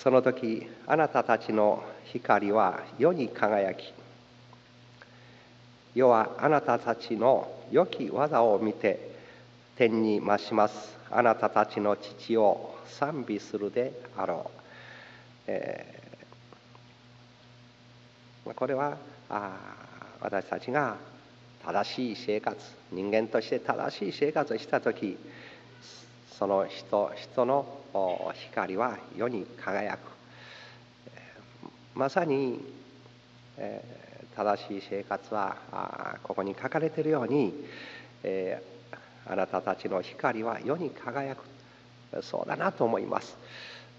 その時あなたたちの光は世に輝き、世はあなたたちの良き技を見て天に増しますあなたたちの父を賛美するであろう。これは私たちが正しい生活、人間として正しい生活をしたとき、その人の光は世に輝く。まさに、正しい生活はここに書かれているように、あなたたちの光は世に輝く。そうだなと思います。